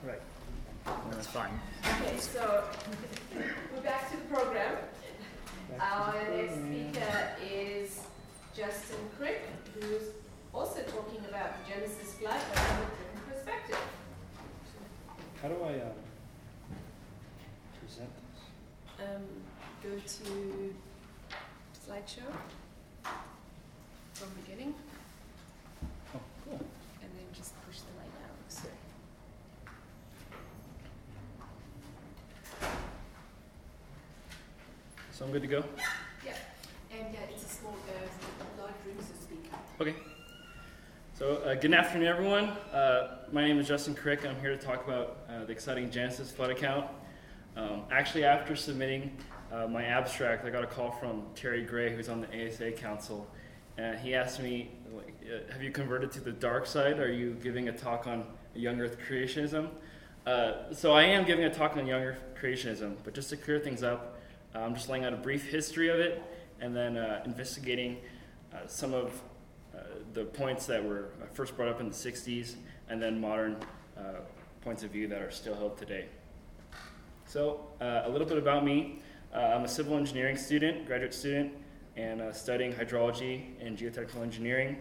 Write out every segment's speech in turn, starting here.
Right. That's fine. Okay, so we're back to the program. Our next speaker is Justin Crick, who's also talking about the Genesis flood, but from a different perspective. How do I present this? Go to slideshow from beginning, Oh, cool. and then just push the light down. So. So I'm good to go? Yeah, and it's a small, large room, so speak up. Okay. So good afternoon, everyone. My name is Justin Crick. I'm here to talk about the exciting Genesis flood account. Actually, after submitting my abstract, I got a call from Terry Gray, who's on the ASA Council. And he asked me, have you converted to the dark side? Are you giving a talk on young earth creationism? So I am giving a talk on young earth creationism, but just to clear things up, I'm just laying out a brief history of it and then investigating some of the points that were first brought up in the 60s and then modern points of view that are still held today. So a little bit about me. I'm a civil engineering student, graduate student, and studying hydrology and geotechnical engineering.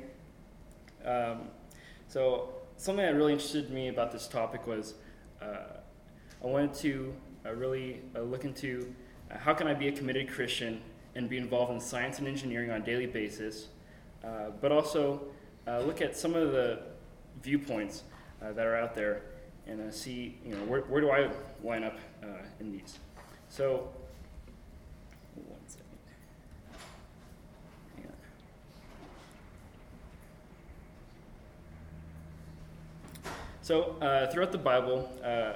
So something that really interested me about this topic was I wanted to really look into how can I be a committed Christian and be involved in science and engineering on a daily basis, but also look at some of the viewpoints that are out there and see, where do I line up in these. So, one second. Hang on. So, throughout the Bible,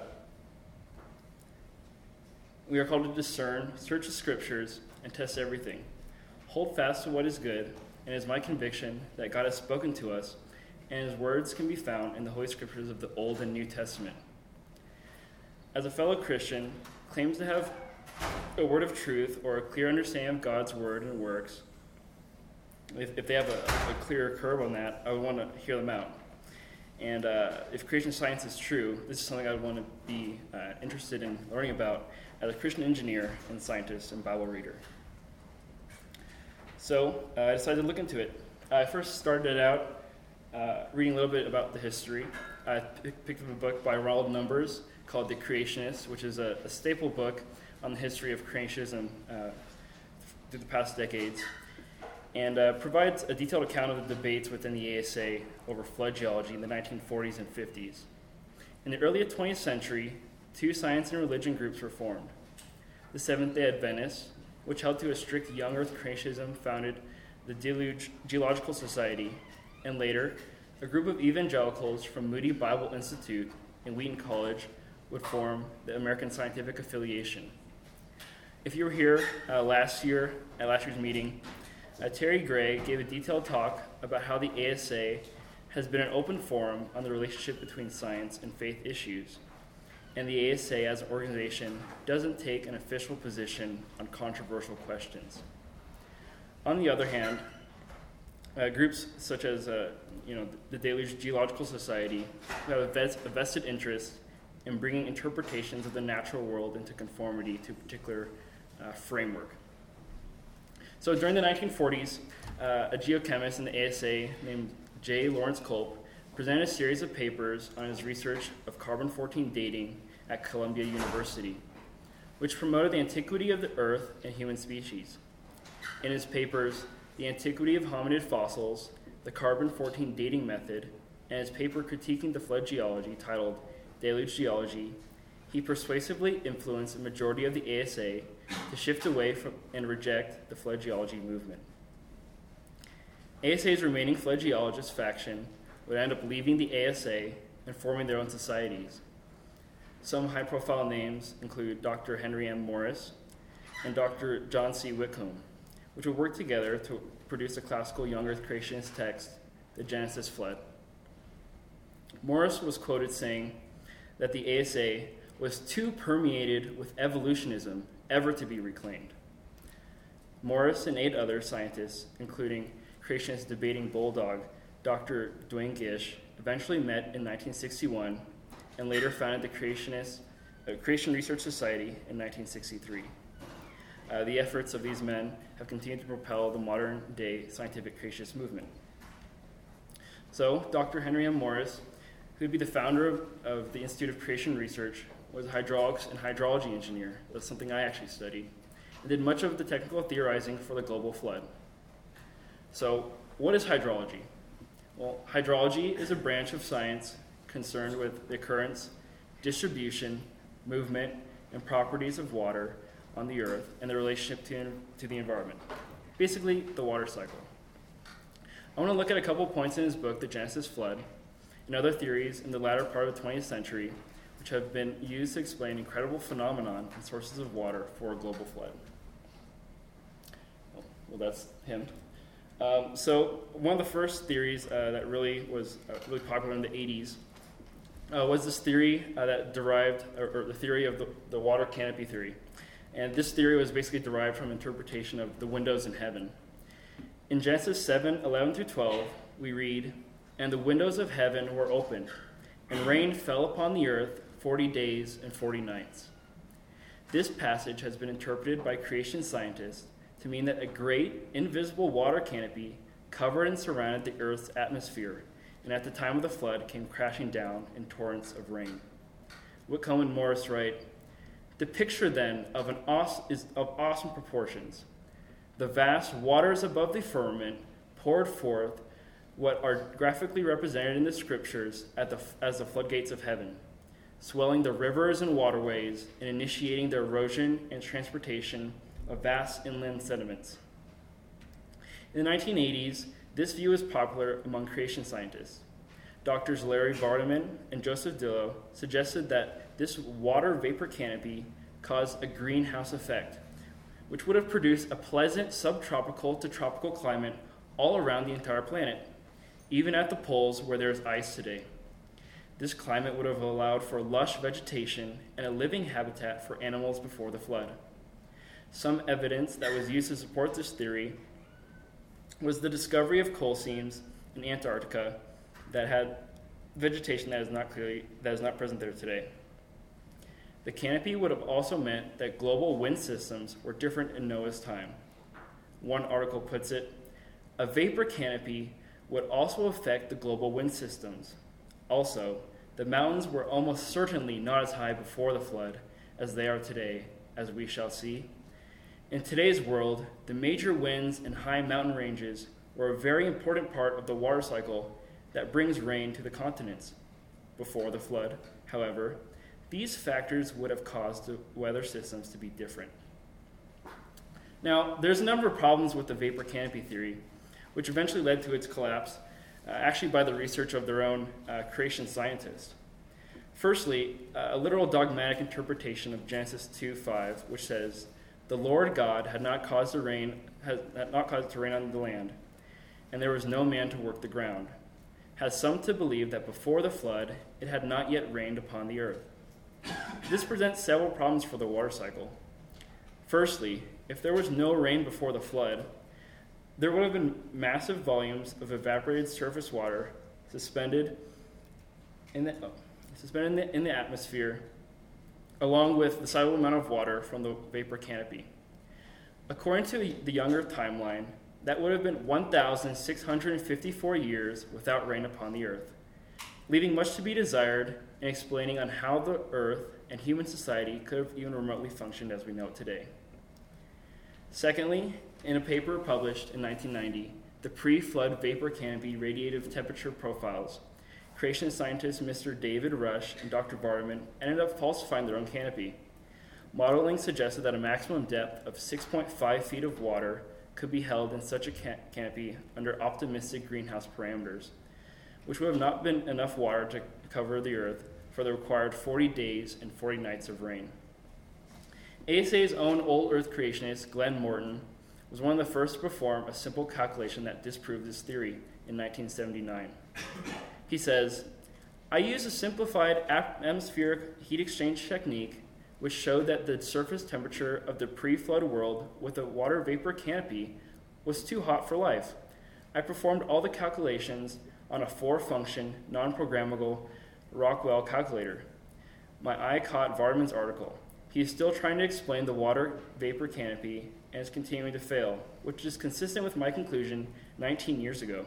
we are called to discern, search the scriptures, and test everything. Hold fast to what is good, and it is my conviction that God has spoken to us, and his words can be found in the Holy Scriptures of the Old and New Testament. As a fellow Christian, claims to have a word of truth or a clear understanding of God's word and works, if they have a clearer curve on that, I would want to hear them out. And if creation science is true, this is something I would want to be interested in learning about as a Christian engineer and scientist and Bible reader. So I decided to look into it. I first started out reading a little bit about the history. I picked up a book by Ronald Numbers called The Creationists, which is a staple book on the history of creationism through the past decades, and provides a detailed account of the debates within the ASA over flood geology in the 1940s and 50s. In the early 20th century, two science and religion groups were formed. The Seventh-day Adventists, which held to a strict young earth creationism, founded the Geological Society, and later, a group of evangelicals from Moody Bible Institute and Wheaton College would form the American Scientific Affiliation. If you were here last year at last year's meeting, Terry Gray gave a detailed talk about how the ASA has been an open forum on the relationship between science and faith issues, and the ASA as an organization doesn't take an official position on controversial questions. On the other hand, groups such as the Deluge Geological Society who have a vested interest in bringing interpretations of the natural world into conformity to a particular framework. So during the 1940s, a geochemist in the ASA named J. Lawrence Culp presented a series of papers on his research of carbon-14 dating at Columbia University, which promoted the antiquity of the Earth and human species. In his papers, The Antiquity of Hominid Fossils, the Carbon-14 Dating Method, and his paper critiquing the flood geology titled Deluge Geology, he persuasively influenced the majority of the ASA to shift away from and reject the flood geology movement. ASA's remaining flood geologist faction would end up leaving the ASA and forming their own societies. Some high-profile names include Dr. Henry M. Morris and Dr. John C. Whitcomb, which would work together to produce a classical young earth creationist text, The Genesis Flood. Morris was quoted saying that the ASA was too permeated with evolutionism ever to be reclaimed. Morris and 8 other scientists, including creationist debating bulldog Dr. Duane Gish, eventually met in 1961 and later founded the Creation Research Society in 1963. The efforts of these men have continued to propel the modern-day scientific creationist movement. So, Dr. Henry M. Morris, who would be the founder of the Institute of Creation Research, was a hydraulics and hydrology engineer. That's something I actually studied, and did much of the technical theorizing for the global flood. So, what is hydrology? Well, hydrology is a branch of science concerned with the occurrence, distribution, movement, and properties of water on the earth and the relationship to the environment. Basically, the water cycle. I want to look at a couple points in his book, The Genesis Flood, and other theories in the latter part of the 20th century, which have been used to explain incredible phenomenon and sources of water for a global flood. Well, that's him. So one of the first theories that really was really popular in the 80s was this theory that derived, or the theory of the water canopy theory. And this theory was basically derived from interpretation of the windows in heaven. In Genesis 7:11-12, we read, "And the windows of heaven were opened, and rain fell upon the earth 40 days and 40 nights." This passage has been interpreted by creation scientists to mean that a great, invisible water canopy covered and surrounded the earth's atmosphere, and at the time of the flood came crashing down in torrents of rain. Whitcomb and Morris write, "The picture then is of awesome proportions. The vast waters above the firmament poured forth what are graphically represented in the scriptures as the floodgates of heaven, swelling the rivers and waterways and initiating the erosion and transportation of vast inland sediments." In the 1980s, this view was popular among creation scientists. Doctors Larry Vardaman and Joseph Dillow suggested that this water vapor canopy caused a greenhouse effect, which would have produced a pleasant subtropical to tropical climate all around the entire planet, even at the poles where there is ice today. This climate would have allowed for lush vegetation and a living habitat for animals before the flood. Some evidence that was used to support this theory was the discovery of coal seams in Antarctica that had vegetation that is not present there today. The canopy would have also meant that global wind systems were different in Noah's time. One article puts it, "A vapor canopy would also affect the global wind systems. Also, the mountains were almost certainly not as high before the flood as they are today, as we shall see. In today's world, the major winds and high mountain ranges were a very important part of the water cycle that brings rain to the continents. Before the flood, however, these factors would have caused the weather systems to be different." Now, there's a number of problems with the vapor canopy theory, which eventually led to its collapse, actually by the research of their own creation scientists. Firstly, a literal dogmatic interpretation of Genesis 2:5, which says, "The Lord God had not caused it to rain on the land, and there was no man to work the ground," has some to believe that before the flood, it had not yet rained upon the earth. This presents several problems for the water cycle. Firstly, if there was no rain before the flood, there would have been massive volumes of evaporated surface water suspended in the atmosphere, along with the sizable amount of water from the vapor canopy. According to the Younger timeline, that would have been 1,654 years without rain upon the earth, leaving much to be desired and explaining on how the earth and human society could have even remotely functioned as we know it today. Secondly, in a paper published in 1990, The Pre-Flood Vapor Canopy Radiative Temperature Profiles, creation scientists Mr. David Rush and Dr. Vardaman ended up falsifying their own canopy. Modeling suggested that a maximum depth of 6.5 feet of water could be held in such a canopy under optimistic greenhouse parameters, which would have not been enough water to cover the earth for the required 40 days and 40 nights of rain. ASA's own old earth creationist, Glenn Morton, was one of the first to perform a simple calculation that disproved this theory in 1979. He says, "I used a simplified atmospheric heat exchange technique which showed that the surface temperature of the pre-flood world with a water vapor canopy was too hot for life. I performed all the calculations on a 4-function, non-programmable Rockwell calculator. My eye caught Vardaman's article. He is still trying to explain the water vapor canopy and is continuing to fail, which is consistent with my conclusion 19 years ago.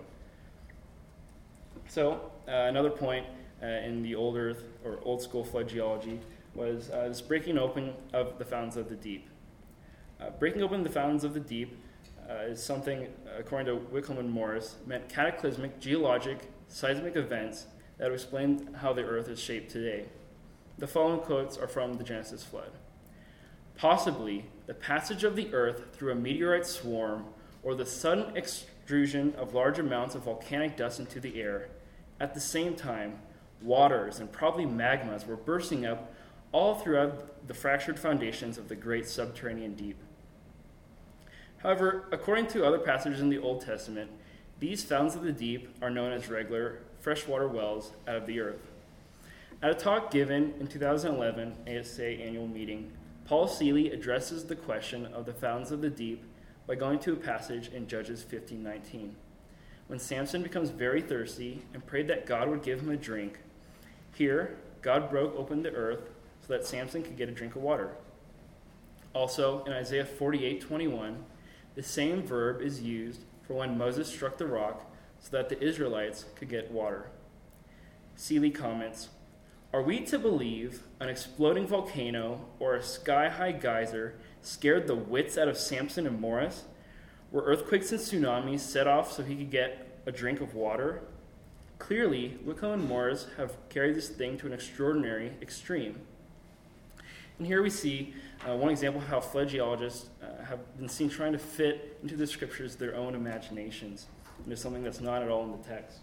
So, another point in the old Earth, or old school flood geology, was this breaking open of the fountains of the deep. Breaking open the fountains of the deep is something, according to Whitcomb and Morris, meant cataclysmic geologic seismic events that would explain how the Earth is shaped today. The following quotes are from the Genesis flood. Possibly, the passage of the Earth through a meteorite swarm or the sudden extrusion of large amounts of volcanic dust into the air. At the same time, waters and probably magmas were bursting up all throughout the fractured foundations of the great subterranean deep. However, according to other passages in the Old Testament, these fountains of the deep are known as regular freshwater wells out of the earth. At a talk given in 2011 ASA annual meeting, Paul Seeley addresses the question of the fountains of the deep by going to a passage in Judges 15:19. When Samson becomes very thirsty and prayed that God would give him a drink, here God broke open the earth so that Samson could get a drink of water. Also, in Isaiah 48:21, the same verb is used for when Moses struck the rock so that the Israelites could get water. Seeley comments, "Are we to believe an exploding volcano or a sky-high geyser scared the wits out of Samson and Morris? Were earthquakes and tsunamis set off so he could get a drink of water? Clearly, Whitcomb and Morris have carried this thing to an extraordinary extreme." And here we see one example of how flood geologists have been seen trying to fit into the scriptures their own imaginations into something that's not at all in the text.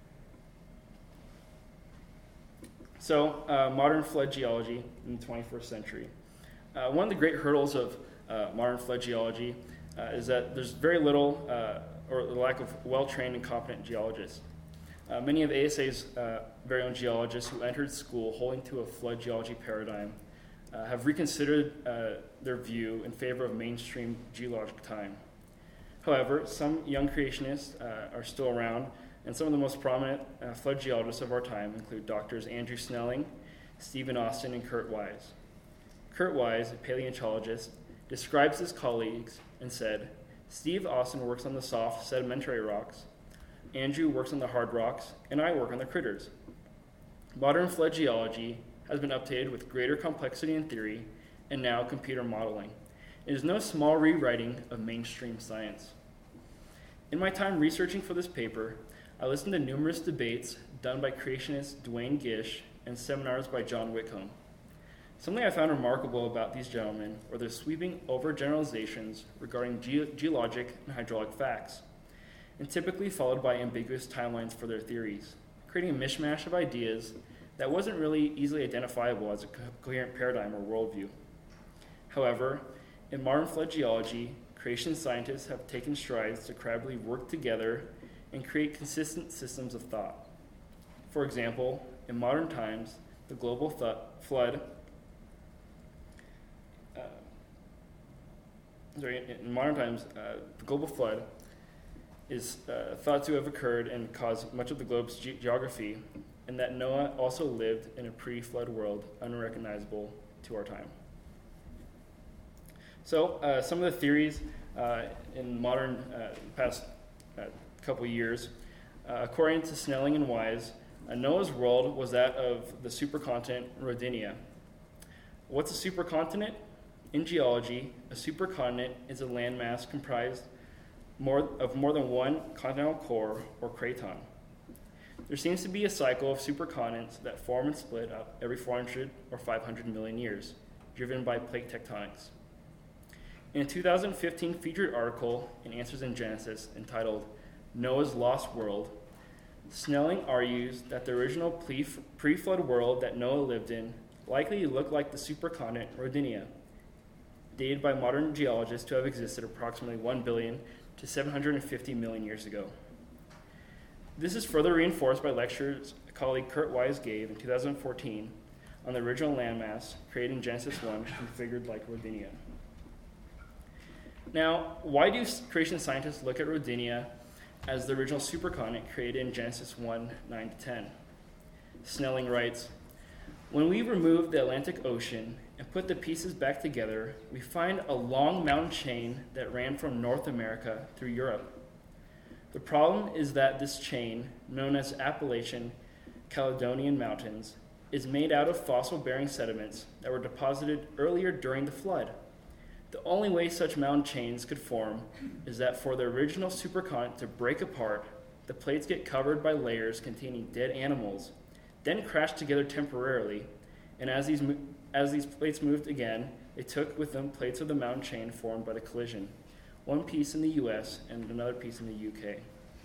So, modern flood geology in the 21st century. One of the great hurdles of modern flood geology is that there's very little or the lack of well-trained and competent geologists. Many of ASA's very own geologists who entered school holding to a flood geology paradigm have reconsidered their view in favor of mainstream geologic time. However, some young creationists are still around, and some of the most prominent flood geologists of our time include Doctors Andrew Snelling, Stephen Austin, and Kurt Wise. Kurt Wise, a paleontologist, describes his colleagues and said, "Steve Austin works on the soft sedimentary rocks, Andrew works on the hard rocks, and I work on the critters." Modern flood geology has been updated with greater complexity in theory and now computer modeling. It is no small rewriting of mainstream science. In my time researching for this paper, I listened to numerous debates done by creationist Duane Gish and seminars by John Whitcomb. Something I found remarkable about these gentlemen were their sweeping overgeneralizations regarding geologic and hydraulic facts, and typically followed by ambiguous timelines for their theories, creating a mishmash of ideas that wasn't really easily identifiable as a coherent paradigm or worldview. However, in modern flood geology, creation scientists have taken strides to credibly work together and create consistent systems of thought. For example, in modern times, the global flood is thought to have occurred and caused much of the globe's geography, and that Noah also lived in a pre-flood world unrecognizable to our time. So some of the theories in modern past couple years, according to Snelling and Wise, Noah's world was that of the supercontinent Rodinia. What's a supercontinent? In geology, a supercontinent is a landmass comprised of more than one continental core or craton. There seems to be a cycle of supercontinents that form and split up every 400 or 500 million years, driven by plate tectonics. In a 2015 featured article in Answers in Genesis entitled Noah's Lost World, Snelling argues that the original pre-flood world that Noah lived in likely looked like the supercontinent Rodinia, dated by modern geologists to have existed approximately 1 billion to 750 million years ago. This is further reinforced by lectures colleague Kurt Wise gave in 2014 on the original landmass created in Genesis 1 configured like Rodinia. Now, why do creation scientists look at Rodinia as the original supercontinent created in Genesis 1, 9-10? Snelling writes, "When we remove the Atlantic Ocean and put the pieces back together, we find a long mountain chain that ran from North America through Europe. The problem is that this chain, known as Appalachian Caledonian Mountains, is made out of fossil-bearing sediments that were deposited earlier during the flood. The only way such mountain chains could form is that for the original supercontinent to break apart, the plates get covered by layers containing dead animals, then crash together temporarily, and as these plates moved again, they took with them plates of the mountain chain formed by the collision, one piece in the US and another piece in the UK."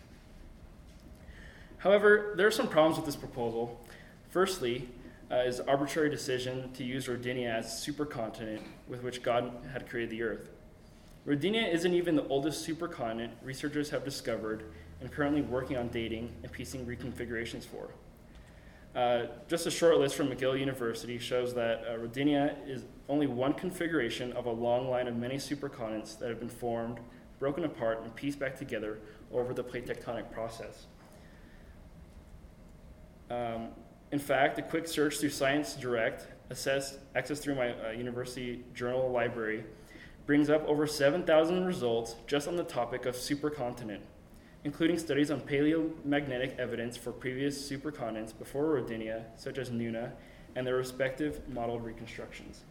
However, there are some problems with this proposal. Firstly, is the arbitrary decision to use Rodinia as a supercontinent with which God had created the Earth. Rodinia isn't even the oldest supercontinent researchers have discovered and currently working on dating and piecing reconfigurations for. Just a short list from McGill University shows that Rodinia is only one configuration of a long line of many supercontinents that have been formed, broken apart, and pieced back together over the plate tectonic process. In fact, a quick search through Science Direct, accessed through my university journal library, brings up over 7,000 results just on the topic of supercontinent, including studies on paleomagnetic evidence for previous supercontinents before Rodinia, such as Nuna, and their respective modeled reconstructions.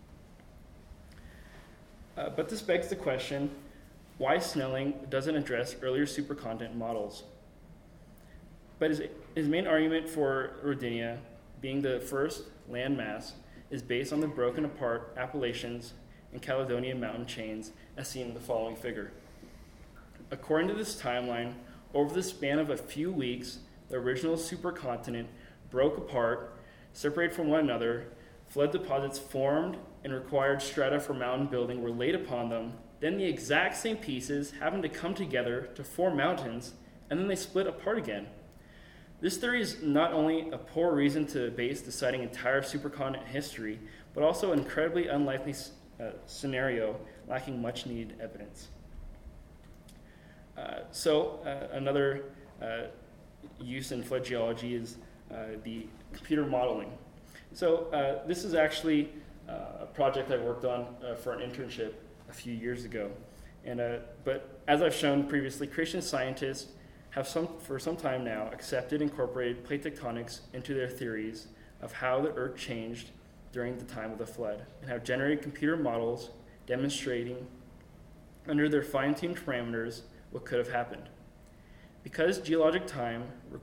But this begs the question, why Snelling doesn't address earlier supercontinent models. But his main argument for Rodinia, being the first land mass, is based on the broken apart Appalachians and Caledonian mountain chains as seen in the following figure. According to this timeline, over the span of a few weeks, the original supercontinent broke apart, separated from one another, flood deposits formed and required strata for mountain building were laid upon them, then the exact same pieces happened to come together to form mountains, and then they split apart again. This theory is not only a poor reason to base deciding entire supercontinent history, but also an incredibly unlikely scenario lacking much needed evidence. Another use in flood geology is the computer modeling. So this is actually a project I worked on for an internship a few years ago. But as I've shown previously, creation scientists have for some time now accepted and incorporated plate tectonics into their theories of how the Earth changed during the time of the flood, and have generated computer models demonstrating under their fine-tuned parameters what could have happened. Because geologic time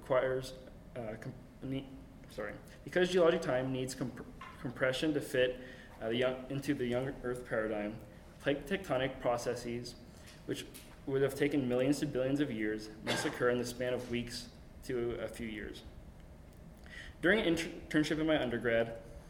needs compression to fit into the young Earth paradigm, plate tectonic processes, which would have taken millions to billions of years, must occur in the span of weeks to a few years. During an internship in my undergrad,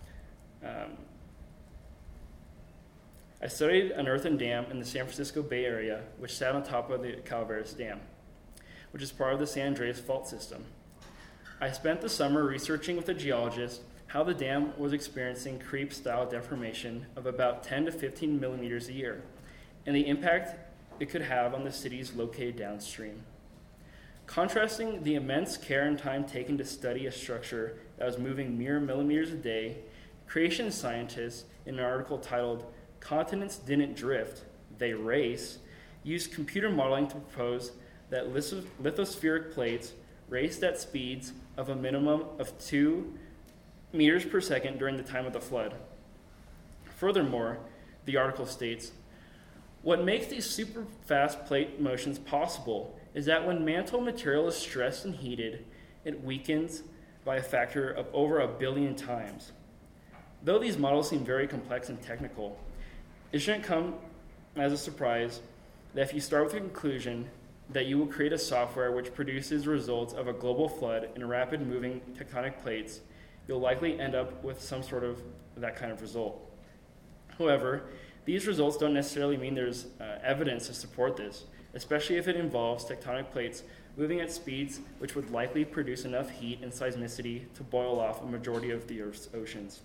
I studied an earthen dam in the San Francisco Bay Area, which sat on top of the Calaveras Dam, which is part of the San Andreas Fault System. I spent the summer researching with a geologist how the dam was experiencing creep-style deformation of about 10 to 15 millimeters a year, and the impact it could have on the cities located downstream. Contrasting the immense care and time taken to study a structure that was moving mere millimeters a day, creation scientists, in an article titled "Continents Didn't Drift, They Race," used computer modeling to propose that lithospheric plates raced at speeds of a minimum of 2 meters per second during the time of the flood. Furthermore, the article states, "What makes these super fast plate motions possible is that when mantle material is stressed and heated, it weakens by a factor of over 1 billion times. Though these models seem very complex and technical, it shouldn't come as a surprise that if you start with the conclusion that you will create a software which produces results of a global flood and rapid moving tectonic plates, you'll likely end up with some sort of that kind of result. However, these results don't necessarily mean there's evidence to support this, especially if it involves tectonic plates moving at speeds which would likely produce enough heat and seismicity to boil off a majority of the Earth's oceans."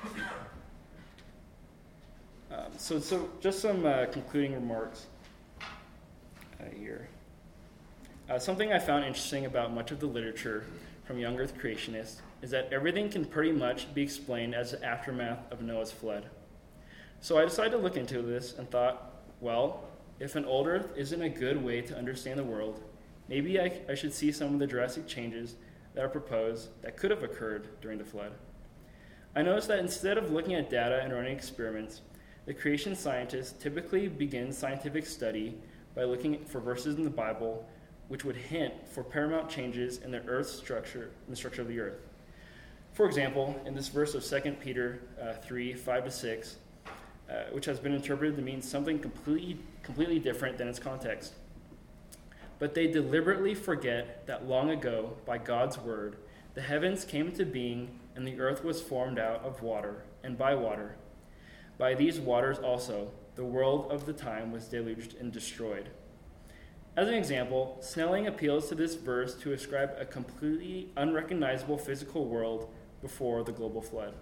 So just some concluding remarks here. Something I found interesting about much of the literature from young Earth creationists is that everything can pretty much be explained as the aftermath of Noah's flood. So I decided to look into this and thought, well, if an old earth isn't a good way to understand the world, maybe I should see some of the drastic changes that are proposed that could have occurred during the flood. I noticed that instead of looking at data and running experiments, the creation scientists typically begin scientific study by looking for verses in the Bible which would hint for paramount changes in the earth's structure, in the structure of the earth. For example, in this verse of 2 Peter 3, 5-6, which has been interpreted to mean something completely different than its context. But they deliberately forget that long ago, by God's word, the heavens came into being and the earth was formed out of water and by water. By these waters also, the world of the time was deluged and destroyed. As an example, Snelling appeals to this verse to ascribe a completely unrecognizable physical world before the global flood.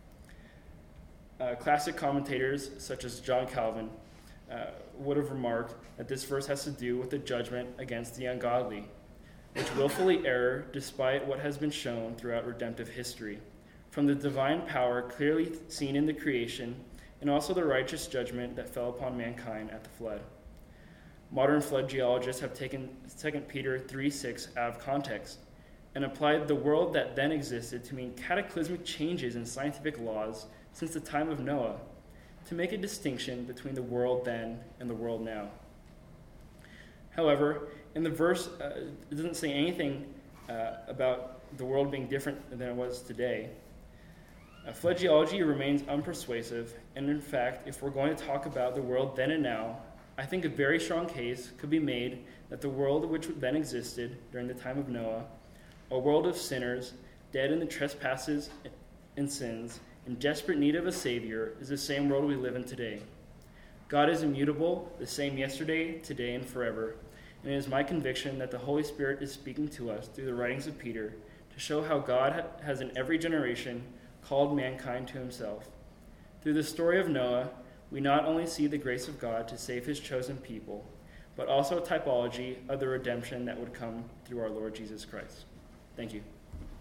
Classic commentators, such as John Calvin, would have remarked that this verse has to do with the judgment against the ungodly, which willfully err despite what has been shown throughout redemptive history, from the divine power clearly seen in the creation, and also the righteous judgment that fell upon mankind at the flood. Modern flood geologists have taken 2 Peter 3:6 out of context and applied the world that then existed to mean cataclysmic changes in scientific laws since the time of Noah, to make a distinction between the world then and the world now. However, in the verse, it doesn't say anything about the world being different than it was today. Flood geology remains unpersuasive, and in fact, if we're going to talk about the world then and now, I think a very strong case could be made that the world which then existed during the time of Noah, a world of sinners, dead in the trespasses and sins, in desperate need of a Savior, is the same world we live in today. God is immutable, the same yesterday, today, and forever, and it is my conviction that the Holy Spirit is speaking to us through the writings of Peter to show how God has in every generation called mankind to himself. Through the story of Noah, we not only see the grace of God to save his chosen people, but also a typology of the redemption that would come through our Lord Jesus Christ. Thank you.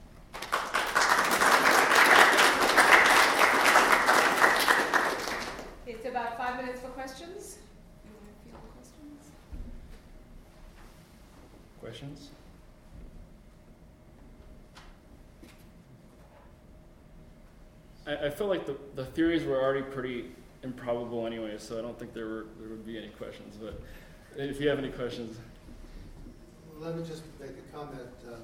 It's about 5 minutes for questions. You want to field questions? Questions? I feel like the theories were already pretty improbable anyway, so I don't think there would be any questions. But if you have any questions. Well, let me just make a comment.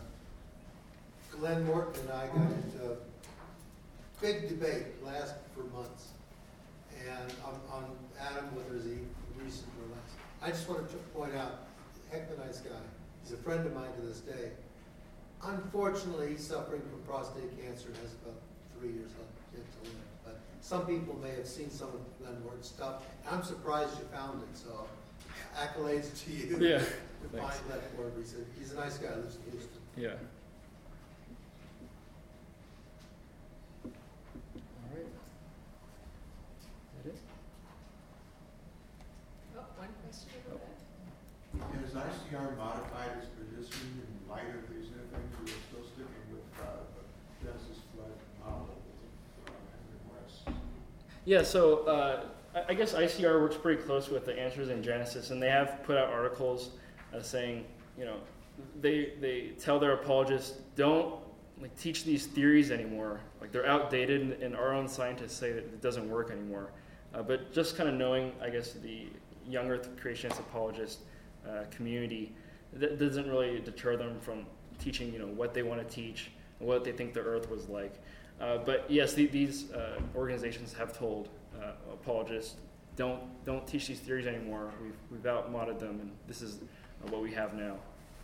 Glenn Morton and I got into a big debate lasted for months, and on Adam, whether he recent or last. I just wanted to point out, heck of a nice guy. He's a friend of mine to this day. Unfortunately, he's suffering from prostate cancer and has about 3 years left yet to live. But some people may have seen some of Glenn Morton's stuff. I'm surprised you found it, so accolades to you. Yeah. To find that word. He's a nice guy, lives in Houston. Yeah. All right. That it? Oh, one question over there. Has ICR modified its position in light of these new things? We're still sticking with the Genesis flood model of Henry West. Yeah, so I guess ICR works pretty close with the Answers in Genesis, and they have put out articles saying, they tell their apologists, don't teach these theories anymore. They're outdated, and our own scientists say that it doesn't work anymore. But just kind of knowing, I guess, the young Earth creationist apologist community, that doesn't really deter them from teaching, what they want to teach and what they think the Earth was like. But yes, these organizations have told apologists, don't teach these theories anymore. We've outmoded them, and this is what we have now.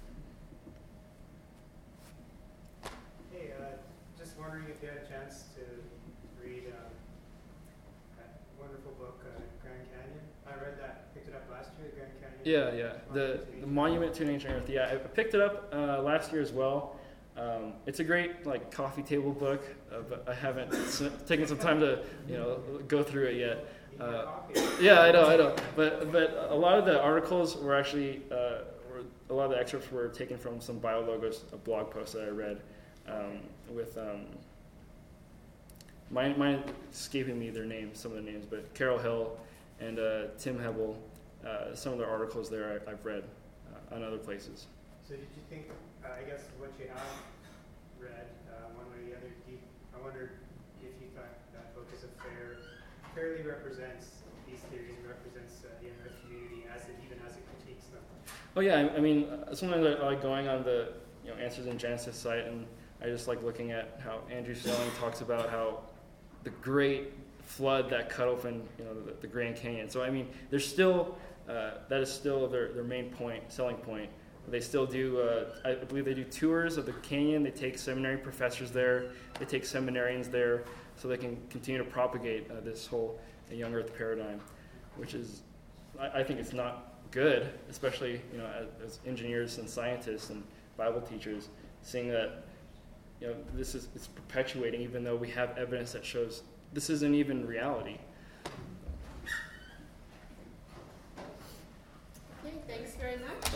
Hey, just wondering if you had a chance to read that wonderful book, Grand Canyon. I read that, picked it up last year, Grand Canyon. Yeah. The Monument to an Ancient Earth. Yeah, I picked it up last year as well. It's a great coffee table book, but I haven't taken some time to go through it yet. Yeah, I know. But a lot of the articles were actually a lot of the excerpts were taken from some BioLogos blog posts that I read. with mine escaping me some of the names, but Carol Hill and Tim Hebel. Some of their articles there I've read on other places. So did you think, I guess what you have read, one way or the other, I wondered if you thought that book is fairly represents these theories and represents the NRF community even as it critiques them? Oh yeah, I mean, sometimes I like going on the Answers in Genesis site, and I just like looking at how Andrew Stelling talks about how the great flood that cut open the Grand Canyon. So I mean, there's still that is still their main selling point. They still do, I believe they do tours of the canyon. They take seminary professors there. They take seminarians there so they can continue to propagate this whole young earth paradigm, which is, I think it's not good, especially as engineers and scientists and Bible teachers, seeing that it's perpetuating, even though we have evidence that shows this isn't even reality. Okay, thanks very much.